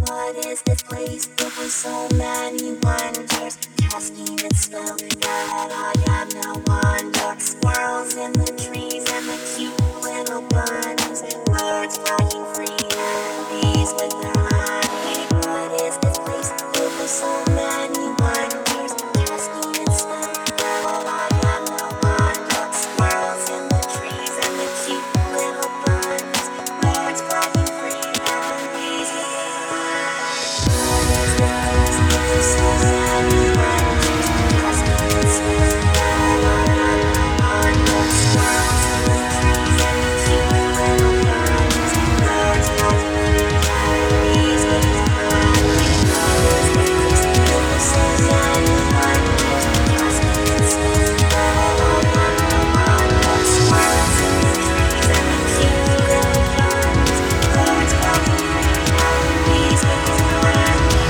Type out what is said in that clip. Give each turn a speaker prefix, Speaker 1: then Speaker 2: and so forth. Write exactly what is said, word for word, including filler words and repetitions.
Speaker 1: What is this place filled with so many wonders? Casting its spell that I am no wonder. Squirrels in the trees and the cute little bunnies. Birds flying free and bees with their honey. What is this place filled with so many wonders? Casting its spell that I am no wonder. Squirrels in the trees and the cute little bunnies. Birds flying free and bees with their honey. What is this place filled with so many wonders? Casting its spell that I am no wonder. Squirrels in the trees and the cute little bunnies. Birds flying free and bees with their honey. What is this place filled with so many wonders? Casting its spell that I am no wonder. Squirrels in the trees and the cute little bunnies. Birds flying free and bees with their honey.